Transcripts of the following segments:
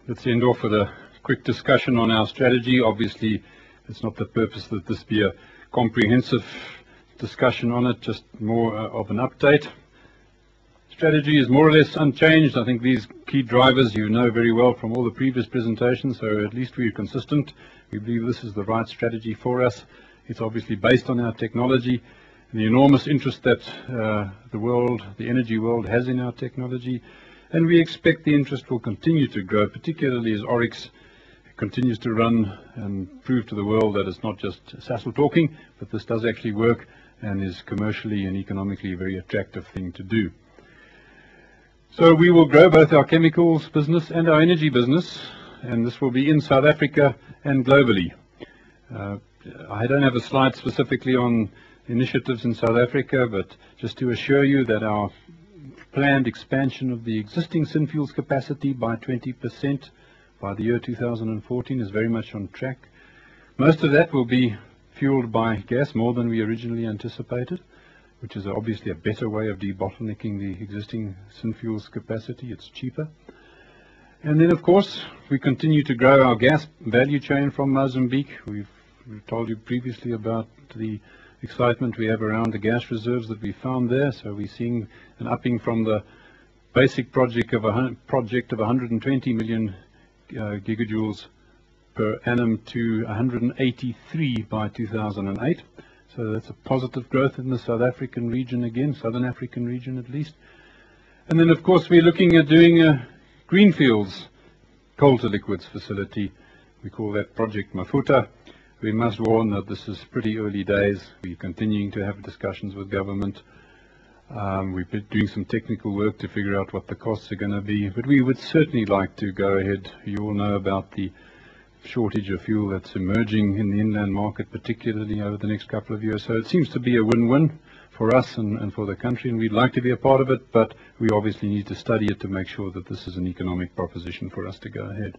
Let's end off with a quick discussion on our strategy. Obviously, it's not the purpose that this be a comprehensive discussion on it, just more of an update. Strategy is more or less unchanged. I think these key drivers you know very well from all the previous presentations, so at least we're consistent. We believe this is the right strategy for us. It's obviously based on our technology, the enormous interest that the energy world has in our technology, and we expect the interest will continue to grow, particularly as Oryx continues to run and prove to the world that it's not just Sasol talking, but this does actually work and is commercially and economically a very attractive thing to do. So we will grow both our chemicals business and our energy business, and this will be in South Africa and globally. I don't have a slide specifically on initiatives in South Africa, but just to assure you that our planned expansion of the existing Synfuels capacity by 20% by the year 2014 is very much on track. Most of that will be fueled by gas, more than we originally anticipated, which is obviously a better way of debottlenecking the existing Synfuels capacity. It's cheaper. And then, of course, we continue to grow our gas value chain from Mozambique. We've told you previously about the excitement we have around the gas reserves that we found there. So we're seeing an upping from the basic project of 120 million gigajoules per annum to 183 by 2008. So that's a positive growth in the South African region again, Southern African region at least. And then, of course, we're looking at doing a greenfields coal-to-liquids facility. We call that Project Mafuta. We must warn that this is pretty early days. We're continuing to have discussions with government. We've been doing some technical work to figure out what the costs are going to be, but we would certainly like to go ahead. You all know about the shortage of fuel that's emerging in the inland market, particularly over the next couple of years. So it seems to be a win-win for us and for the country, and we'd like to be a part of it, but we obviously need to study it to make sure that this is an economic proposition for us to go ahead.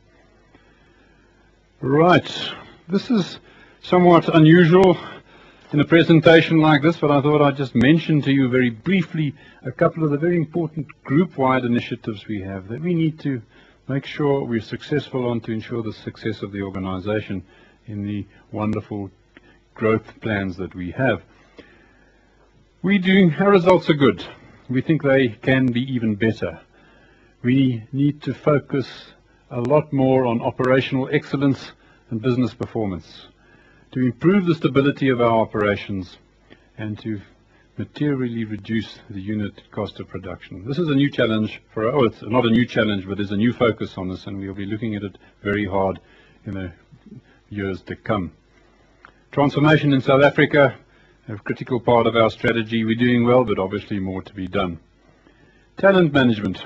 Right. This is somewhat unusual in a presentation like this, but I thought I'd just mention to you very briefly a couple of the very important group-wide initiatives we have that we need to make sure we're successful on to ensure the success of the organization in the wonderful growth plans that we have. Our results are good. We think they can be even better. We need to focus a lot more on operational excellence and business performance to improve the stability of our operations and to materially reduce the unit cost of production. This is a new challenge it's not a new challenge, but there's a new focus on this, and we'll be looking at it very hard in the years to come. Transformation in South Africa, a critical part of our strategy. We're doing well, but obviously more to be done. Talent management.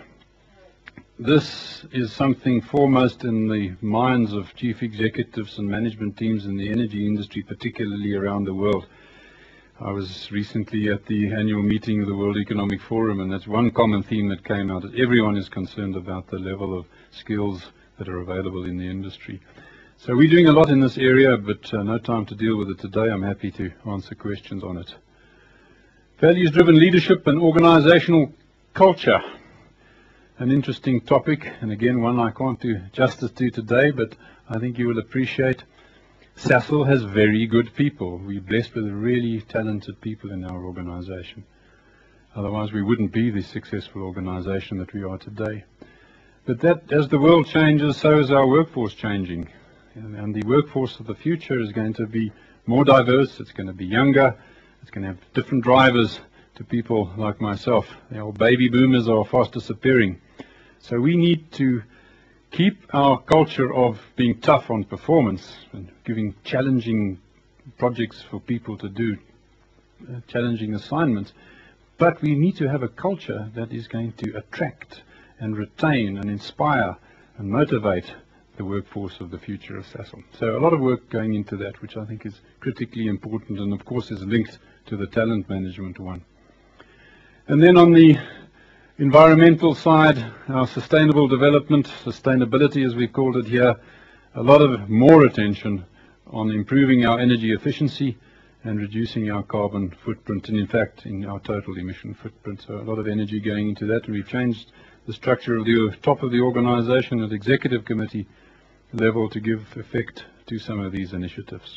This is something foremost in the minds of chief executives and management teams in the energy industry, particularly around the world. I was recently at the annual meeting of the World Economic Forum, and that's one common theme that came out, that everyone is concerned about the level of skills that are available in the industry. So we're doing a lot in this area, but no time to deal with it today. I'm happy to answer questions on it. Values-driven leadership and organizational culture. An interesting topic, and again one I can't do justice to today, but I think you will appreciate. Sasol has very good people. We're blessed with really talented people in our organization. Otherwise we wouldn't be the successful organization that we are today. But that, as the world changes, so is our workforce changing. And the workforce of the future is going to be more diverse, it's going to be younger, it's going to have different drivers to people like myself. The old baby boomers are fast disappearing. So we need to keep our culture of being tough on performance and giving challenging projects for people to do, challenging assignments. But we need to have a culture that is going to attract and retain and inspire and motivate the workforce of the future of Sasol. So a lot of work going into that, which I think is critically important and of course is linked to the talent management one. And then on the environmental side, our sustainable development, sustainability as we called it here, a lot of more attention on improving our energy efficiency and reducing our carbon footprint, and in fact in our total emission footprint. So a lot of energy going into that, and we've changed the structure of the top of the organization at executive committee level to give effect to some of these initiatives.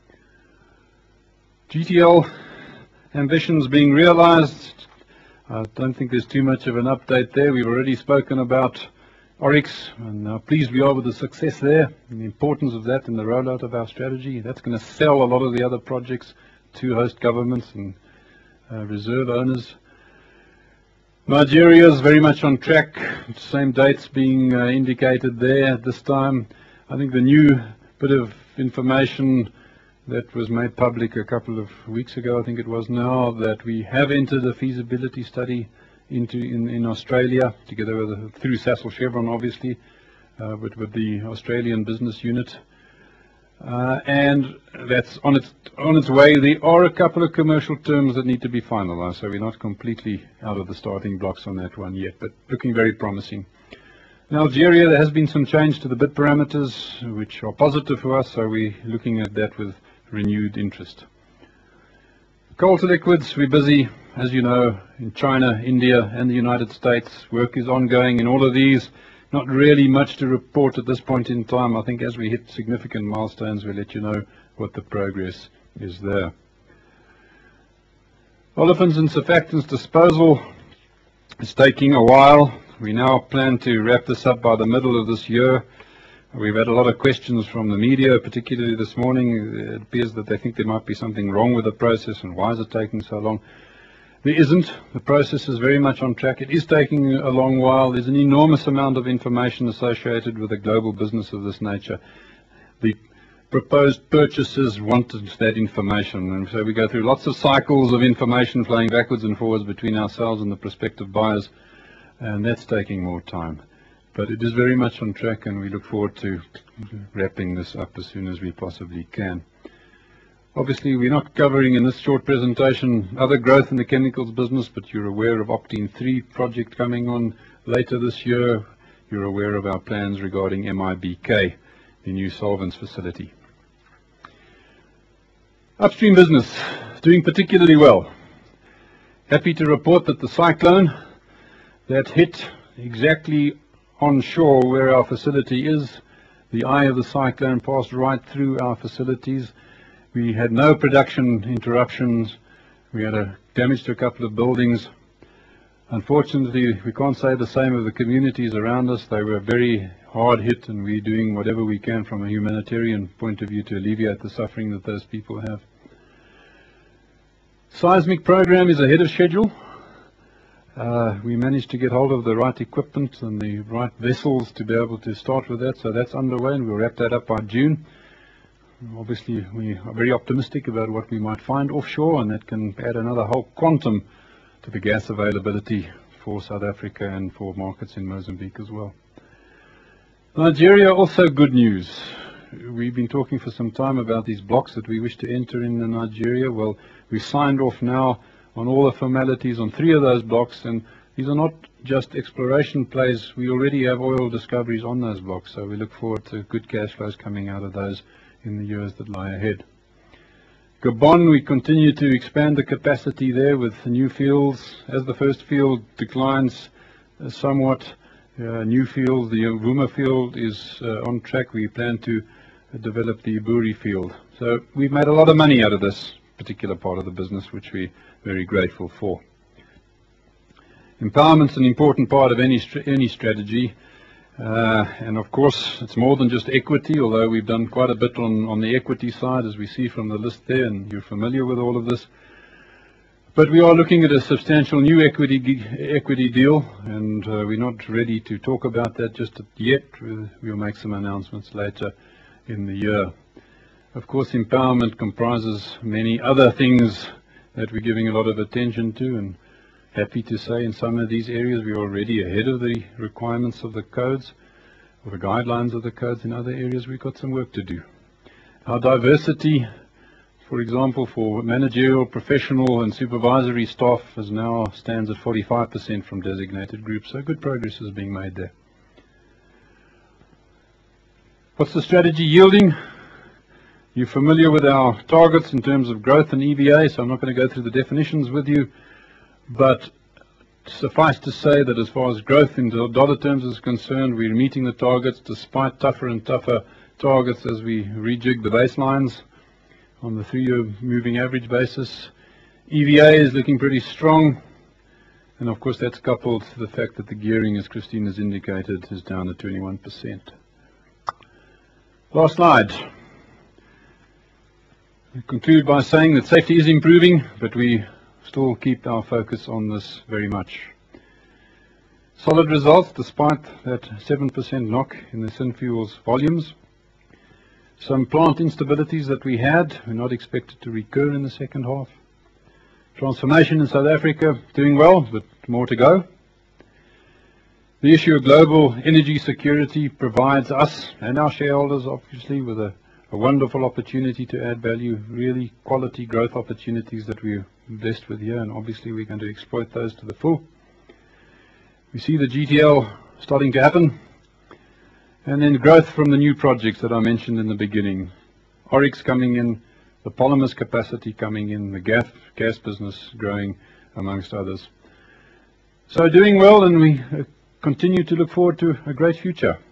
GTL ambitions being realized. I don't think there's too much of an update there. We've already spoken about Oryx, and how pleased we are with the success there and the importance of that in the rollout of our strategy. That's going to sell a lot of the other projects to host governments and reserve owners. Nigeria is very much on track, same dates being indicated there at this time. I think the new bit of information that was made public a couple of weeks ago, I think it was now, that we have entered a feasibility study in Australia, together with through Sasol Chevron, obviously, but with the Australian business unit, and that's on its way. There are a couple of commercial terms that need to be finalized, so we're not completely out of the starting blocks on that one yet, but looking very promising. In Algeria, there has been some change to the bid parameters, which are positive for us, so we're looking at that with renewed interest. Coal to liquids, we're busy, as you know, in China, India, and the United States. Work is ongoing in all of these. Not really much to report at this point in time. I think as we hit significant milestones, we'll let you know what the progress is there. Olefins and surfactants disposal is taking a while. We now plan to wrap this up by the middle of this year. We've had a lot of questions from the media, particularly this morning. It appears that they think there might be something wrong with the process, and why is it taking so long? There isn't. The process is very much on track. It is taking a long while. There's an enormous amount of information associated with a global business of this nature. The proposed purchasers wanted that information, and so we go through lots of cycles of information flowing backwards and forwards between ourselves and the prospective buyers, and that's taking more time. But it is very much on track, and we look forward to wrapping this up as soon as we possibly can. Obviously, we're not covering in this short presentation other growth in the chemicals business, but you're aware of Octene 3 project coming on later this year. You're aware of our plans regarding MIBK, the new solvents facility. Upstream business, doing particularly well. Happy to report that the cyclone that hit exactly onshore where our facility is, the eye of the cyclone passed right through our facilities. We had no production interruptions. We had damage to a couple of buildings. Unfortunately, we can't say the same of the communities around us. They were very hard hit, and we're doing whatever we can from a humanitarian point of view to alleviate the suffering that those people have. Seismic program is ahead of schedule. We managed to get hold of the right equipment and the right vessels to be able to start with that, so that's underway, and we'll wrap that up by June. Obviously, we are very optimistic about what we might find offshore, and that can add another whole quantum to the gas availability for South Africa and for markets in Mozambique as well. Nigeria, also good news. We've been talking for some time about these blocks that we wish to enter in Nigeria. Well, we signed off now on all the formalities on 3 of those blocks, and these are not just exploration plays. We already have oil discoveries on those blocks, so we look forward to good cash flows coming out of those in the years that lie ahead. Gabon, we continue to expand the capacity there with new fields. As the first field declines somewhat, new fields, the Vuma field is on track. We plan to develop the Iburi field. So we've made a lot of money out of this particular part of the business, which we're very grateful for. Empowerment's an important part of any strategy. And of course, it's more than just equity, although we've done quite a bit on the equity side, as we see from the list there, and you're familiar with all of this. But we are looking at a substantial new equity deal, and we're not ready to talk about that just yet. We'll make some announcements later in the year. Of course, empowerment comprises many other things that we're giving a lot of attention to, and happy to say in some of these areas we're already ahead of the requirements of the codes, or the guidelines of the codes. In other areas we've got some work to do. Our diversity, for example, for managerial, professional and supervisory staff now stands at 45% from designated groups, so good progress is being made there. What's the strategy yielding? You're familiar with our targets in terms of growth and EVA, so I'm not going to go through the definitions with you, but suffice to say that as far as growth in dollar terms is concerned, we're meeting the targets despite tougher and tougher targets as we rejig the baselines on the 3-year moving average basis. EVA is looking pretty strong, and of course that's coupled to the fact that the gearing, as Christine has indicated, is down at 21%. Last slide. I conclude by saying that safety is improving, but we still keep our focus on this very much. Solid results despite that 7% knock in the Synfuels volumes. Some plant instabilities that we had are not expected to recur in the second half. Transformation in South Africa doing well, but more to go. The issue of global energy security provides us and our shareholders obviously with a wonderful opportunity to add value, really quality growth opportunities that we're blessed with here, and obviously we're going to exploit those to the full. We see the GTL starting to happen, and then growth from the new projects that I mentioned in the beginning. Oryx coming in, the polymers capacity coming in, the gas business growing, amongst others. So doing well, and we continue to look forward to a great future.